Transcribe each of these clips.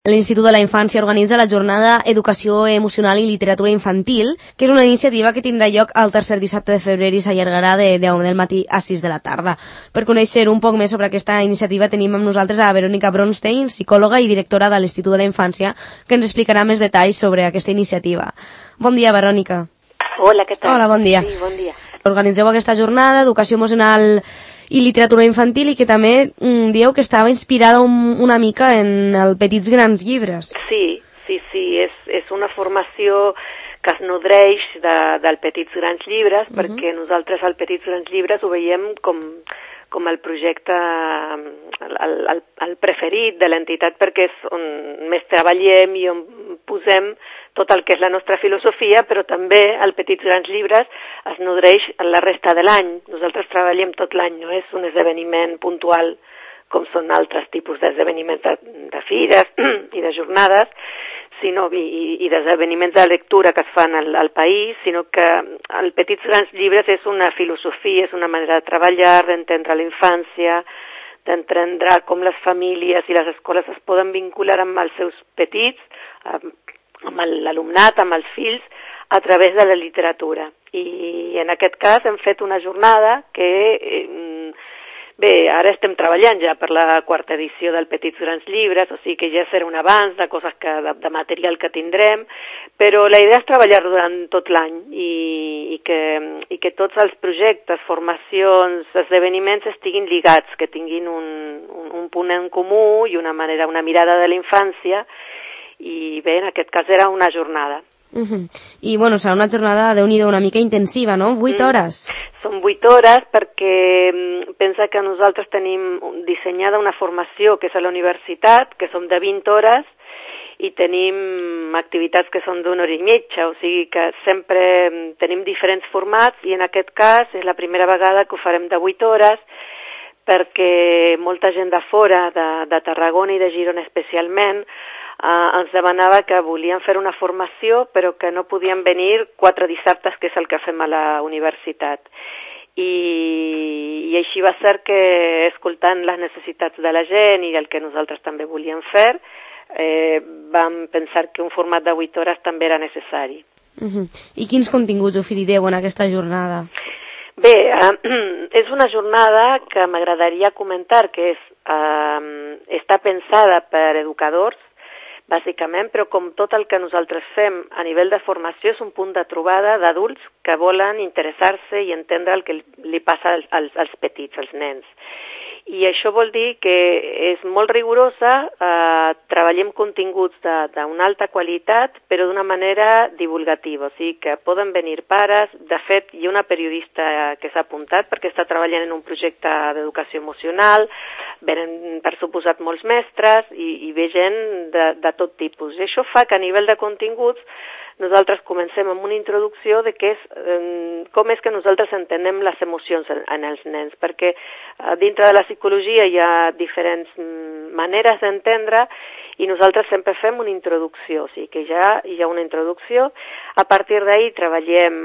L'Institut de la Infància organitza la jornada Educació Emocional i Literatura Infantil, que és una iniciativa que tindrà lloc el tercer dissabte de febrer i s'allargarà de 10 del matí a 6 de la tarda. Per conèixer un poc més sobre aquesta iniciativa tenim amb nosaltres a Verònica Bronstein, psicòloga i directora de l'Institut de la Infància, que ens explicarà més detalls sobre aquesta iniciativa. Bon dia, Verònica. Hola, què tal? Hola, bon dia. Sí, bon dia. Organitzeu aquesta jornada Educació Emocional i Literatura Infantil i que també dieu que estava inspirada una mica en el Petits Grans Llibres. Sí, és una formació que es nodreix del Petits Grans Llibres, perquè nosaltres al Petits Grans Llibres ho veiem com el projecte, el preferit de l'entitat, perquè és on més treballem i on posem tot el que és la nostra filosofia, però també el Petits Grans Llibres es nodreix la resta de l'any. Nosaltres treballem tot l'any, no és un esdeveniment puntual com són altres tipus d'esdeveniments de fires i de jornades, i d'esdeveniments de lectura que es fan al país, sinó que el Petits Grans Llibres és una filosofia, és una manera de treballar, d'entendre la infància, d'entendre com les famílies i les escoles es poden vincular amb els seus petits, amb l'alumnat, amb els fills, a través de la literatura. I en aquest cas hem fet una jornada que, ara estem treballant ja per la quarta edició del Petits Grans Llibres, o sigui que ja serà un avanç de coses de material que tindrem, però la idea és treballar durant tot l'any i que tots els projectes, formacions, esdeveniments estiguin lligats, que tinguin un punt en comú i una mirada de la infància. I bé, en aquest cas era una jornada. I bueno, serà una jornada, Déu-n'hi-do, una mica intensiva, no? 8 hores. Són 8 hores perquè pensa que nosaltres tenim dissenyada una formació que és a la universitat, que som de 20 hores, i tenim activitats que són d'1 hora i mitja, o sigui que sempre tenim diferents formats i en aquest cas és la primera vegada que ho farem de 8 hores perquè molta gent de fora, de Tarragona i de Girona especialment, ens demanava que volien fer una formació però que no podien venir 4 dissabtes, que és el que fem a la universitat. I així va ser que, escoltant les necessitats de la gent i el que nosaltres també volíem fer, vam pensar que un format de 8 hores també era necessari. I quins continguts oferireu en aquesta jornada? Bé, és una jornada que m'agradaria comentar que està pensada per educadors, bàsicament, però com tot el que nosaltres fem a nivell de formació és un punt de trobada d'adults que volen interessar-se i entendre el que li passa als petits, als nens. I això vol dir que és molt rigorosa, treballem continguts d'una alta qualitat, però d'una manera divulgativa, o sigui que poden venir pares. De fet, hi ha una periodista que s'ha apuntat perquè està treballant en un projecte d'educació emocional, venen per suposat molts mestres i ve gent de tot tipus. I això fa que a nivell de continguts nosaltres comencem amb una introducció de com és que nosaltres entenem les emocions en els nens, perquè dintre de la psicologia hi ha diferents maneres d'entendre i nosaltres sempre fem una introducció, o sigui que ja hi ha una introducció. A partir d'ahir treballem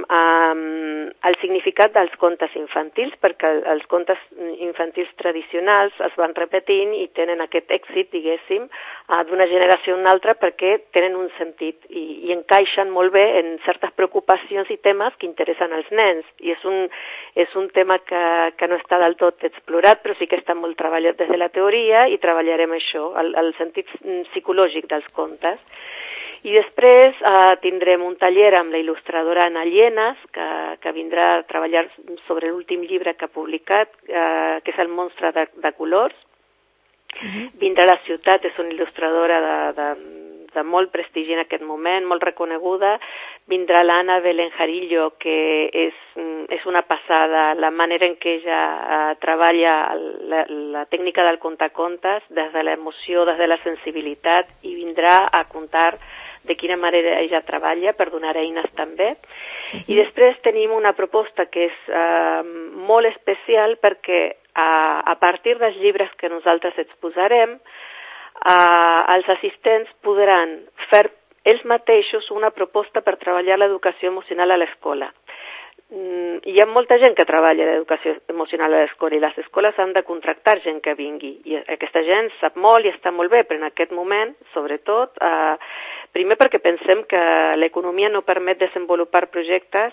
el significat dels contes infantils, perquè els contes infantils tradicionals es van repetint i tenen aquest èxit, diguéssim, d'una generació a una altra perquè tenen un sentit i encaixen molt bé en certes preocupacions i temes que interessen als nens. I és un tema que no està del tot explorat, però sí que està molt treballat des de la teoria i treballarem això, el sentit psicològic dels contes. I després tindrem un taller amb la il·lustradora Ana Llenas, que vindrà a treballar sobre l'últim llibre que ha publicat, que és El monstre de colors. Vindrà a la ciutat, és una il·lustradora de molt prestigi en aquest moment, molt reconeguda. Vindrà l'Anna Belenjarillo, que és una passada, la manera en què ella treballa la tècnica del contacontes, des de l'emoció, des de la sensibilitat, i vindrà a contar de quina manera ella treballa per donar eines també. I després tenim una proposta que és molt especial perquè a partir dels llibres que nosaltres exposarem, els assistents podran fer ells mateixos una proposta per treballar l'educació emocional a l'escola. hi ha molta gent que treballa d'educació emocional a l'escola i les escoles han de contractar gent que vingui i aquesta gent sap molt i està molt bé, però en aquest moment, sobretot, primer perquè pensem que l'economia no permet desenvolupar projectes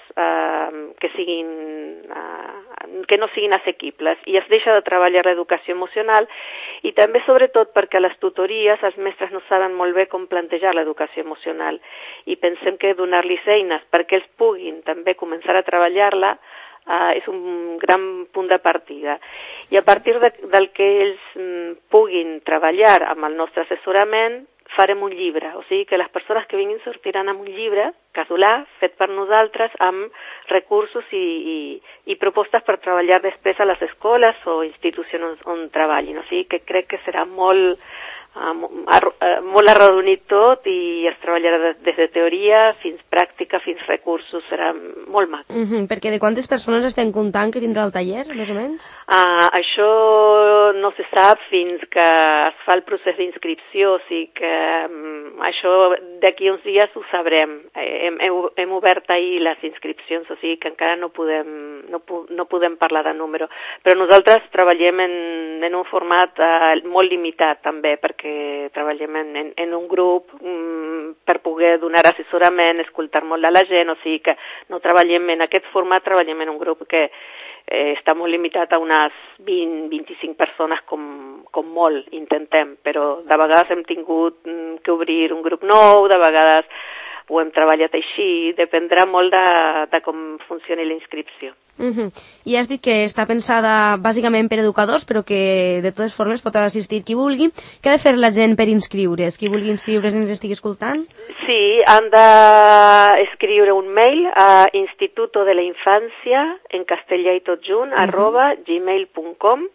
que no siguin assequibles i es deixa de treballar l'educació emocional i també sobretot perquè a les tutories els mestres no saben molt bé com plantejar l'educació emocional i pensem que donar-los eines perquè ells puguin també començar a treballar-la és un gran punt de partida. I a partir del que ells puguin treballar amb el nostre assessorament farem un llibre, o sigui que les persones que vinguin sortiran amb un llibre casolà fet per nosaltres amb recursos i propostes per treballar després a les escoles o institucions on treballin, o sigui que crec que serà molt arrodonit tot i es treballarà des de teoria fins pràctica, fins recursos, serà molt maco. Perquè de quantes persones estem comptant que tindrà el taller, més o menys? Això no se sap fins que es fa el procés d'inscripció, o sigui que això d'aquí uns dies ho sabrem. Hem obert ahir les inscripcions, o sigui que encara no podem parlar de número, però nosaltres treballem en un format molt limitat també, perquè treballem en un grup per poder donar assessorament, escoltar molt a la gent, o sigui que no treballem en aquest format, treballem en un grup que està molt limitat a unes 20-25 persones com molt, intentem, però de vegades hem tingut que obrir un grup nou, de vegades ho hem treballat així, dependrà molt de com funcioni la inscripció. I has dit que està pensada bàsicament per educadors, però que de totes formes pot assistir qui vulgui. Què ha de fer la gent per inscriure's? Qui vulgui inscriure's ens estigui escoltant? Sí, han d'escriure un mail a Instituto de la Infancia, en castellà i tot junt, @gmail.com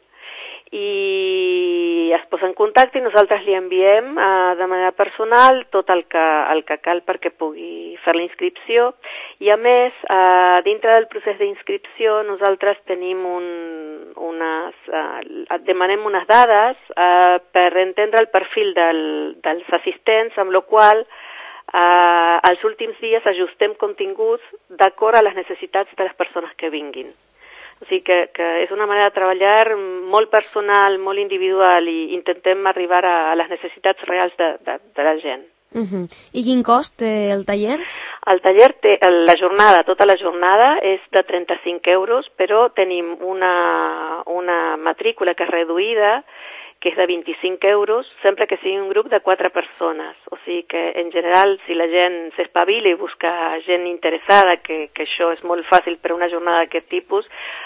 i es posa en contacte i nosaltres li enviem de manera personal tot el que cal perquè pugui fer la inscripció i a més dintre del procés d'inscripció nosaltres tenim demanem unes dades per entendre el perfil dels assistents, amb la qual els últims dies ajustem continguts d'acord a les necessitats de les persones que vinguin. O sigui que és una manera de treballar molt personal, molt individual i intentem arribar a les necessitats reals de la gent. I quin cost té el taller? El taller té, tota la jornada és de 35 euros, però tenim una matrícula que és reduïda, que és de 25 euros, sempre que sigui un grup de 4 persones. O sigui que, en general, si la gent s'espavila i busca gent interessada, que això és molt fàcil per una jornada d'aquest tipus,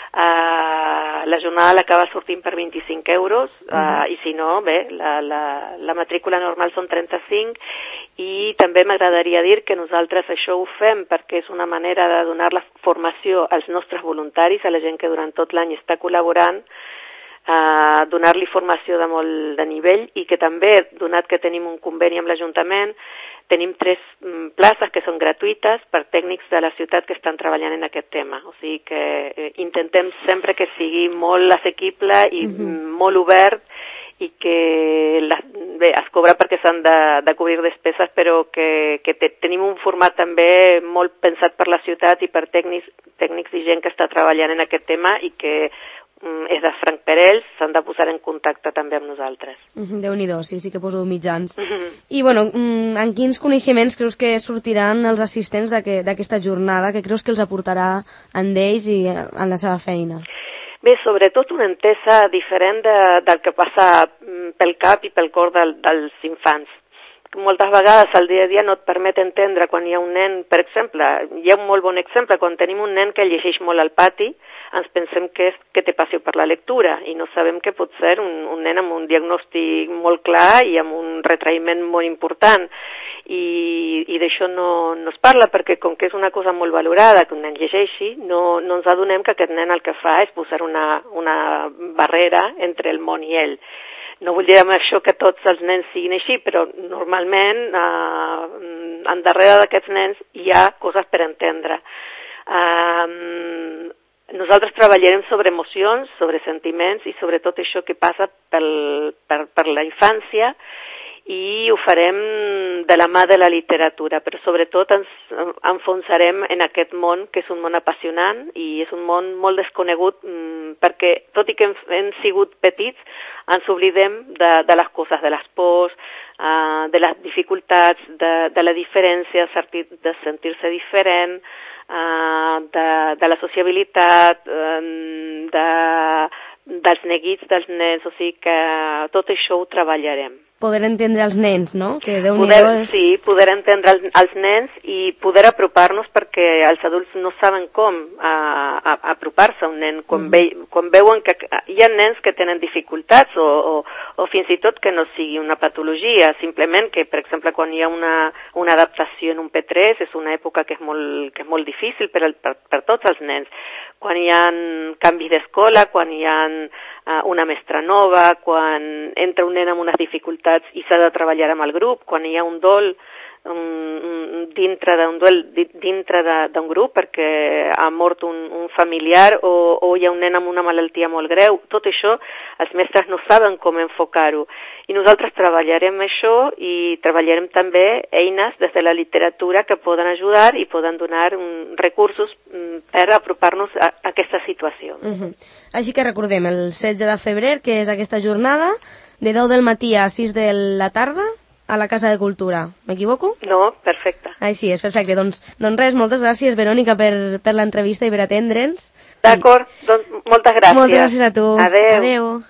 la jornada l'acaba sortint per 25 euros, i si no, bé, la matrícula normal són 35, i també m'agradaria dir que nosaltres això ho fem perquè és una manera de donar la formació als nostres voluntaris, a la gent que durant tot l'any està col·laborant, donar-li formació de molt de nivell i que també, donat que tenim un conveni amb l'Ajuntament, tenim 3 places que són gratuïtes per tècnics de la ciutat que estan treballant en aquest tema. O sigui que intentem sempre que sigui molt assequible i molt obert i que es cobra perquè s'han de cobrir despeses, però que tenim un format també molt pensat per la ciutat i per tècnics i gent que està treballant en aquest tema i que és de franc per ells, s'han de posar en contacte també amb nosaltres. Déu-n'hi-do, sí que poseu mitjans. I, bueno, en quins coneixements creus que sortiran els assistents d'aquesta jornada? Què creus que els aportarà en ells i en la seva feina? Bé, sobretot una entesa diferent del que passa pel cap i pel cor dels infants. Moltes vegades el dia a dia no et permet entendre quan hi ha un nen, per exemple, hi ha un molt bon exemple, quan tenim un nen que llegeix molt al pati, ens pensem que és que té passió per la lectura i no sabem que pot ser un nen amb un diagnòstic molt clar i amb un retraïment molt important i d'això no es parla perquè com que és una cosa molt valorada que un nen llegeixi, no ens adonem que aquest nen el que fa és posar una barrera entre el món i ell. No vull dir amb això que tots els nens siguin així, però normalment en darrere d'aquests nens hi ha coses per entendre. Nosaltres treballarem sobre emocions, sobre sentiments i sobre tot això que passa per la infància i ho farem de la mà de la literatura, però sobretot ens enfonsarem en aquest món, que és un món apassionant i és un món molt desconegut, perquè tot i que hem sigut petits, ens oblidem de les coses, de les pors, de les dificultats, de la diferència, de sentir-se diferent, de la sociabilitat, dels neguits dels nens, o sigui que tot això ho treballarem. Poder entendre els nens, no? Que Déu-n'hi-do és... Sí, poder entendre els nens i poder apropar-nos, perquè els adults no saben com apropar-se a un nen quan veuen que hi ha nens que tenen dificultats o fins i tot que no sigui una patologia, simplement que, per exemple, quan hi ha una adaptació en un P3 és una època que és molt difícil per tots els nens. Quan hi ha canvis d'escola, quan hi ha una mestra nova, quan entra un nen amb unes dificultats i s'ha de treballar amb el grup, quan hi ha un dol dintre d'un grup perquè ha mort un familiar o hi ha un nen amb una malaltia molt greu, tot això els mestres no saben com enfocar-ho. I nosaltres treballarem això i treballarem també eines des de la literatura que poden ajudar i poden donar recursos per apropar-nos a aquesta situació. Així que recordem, el 16 de febrer, que és aquesta jornada, de 10 del matí a 6 de la tarda, a la Casa de Cultura. M'equivoco? No, perfecte. Així és, perfecte. Doncs res, moltes gràcies, Verònica, per l'entrevista i per atendre'ns. D'acord, doncs moltes gràcies. Moltes gràcies a tu. Adéu. Adéu.